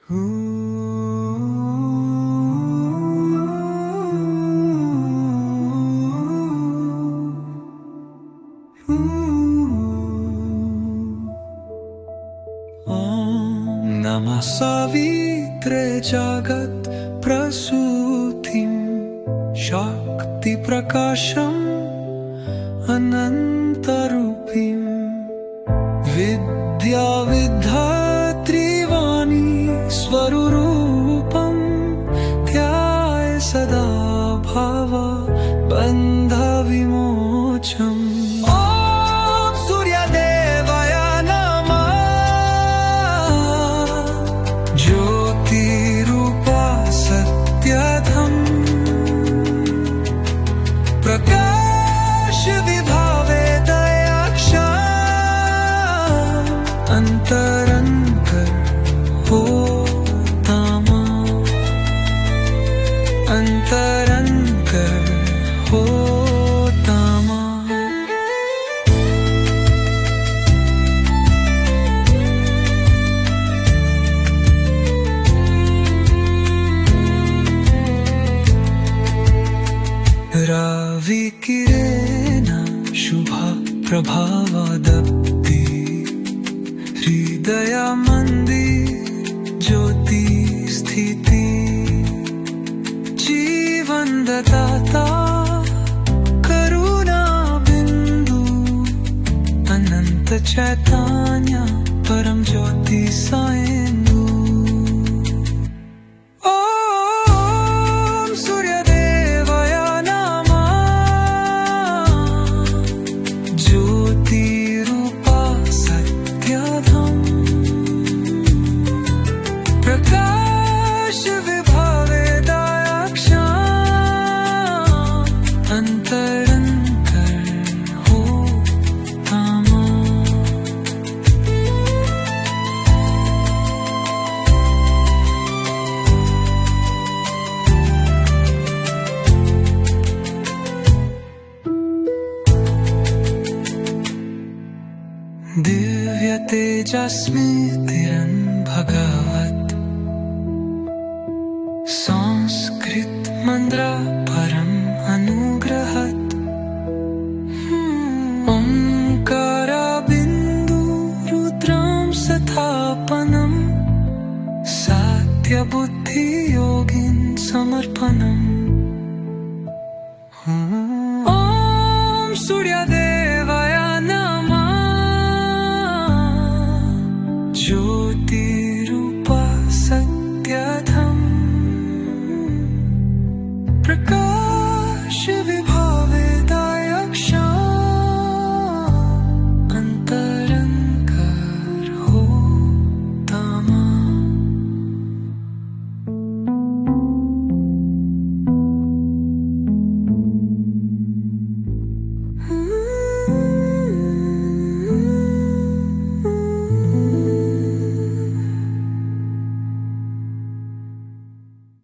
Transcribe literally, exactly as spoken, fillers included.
नमः सावित्रे जगत् प्रसूतिं शक्ति प्रकाशम् अनन्तरूपिं विद्या विद्धात्रिवाणी स्वरूपं ध्याय सदा भाव बन्ध विमोचम्। प्रकाश विभावे दयाक्षा अंतरंतर होता मां, अंतरंतर होता मां। रविकिरेण शुभा प्रभावदप्ति हृदय मंदिर ज्योति स्थिति जीवनदाता करुणा बिंदु अनंत चैतन्य परम ज्योति सायेन्दु। प्रकाश विभावे दयाक्षा अंतरंतर होता मां। दिव्य तेजस्मितिरन् भगवत् संस्कृत मंत्र परम अनुग्रहत् ओंकार बिंदु रुद्रां स्थापनम् सत्य बुद्धि योगिन् समर्पणम्।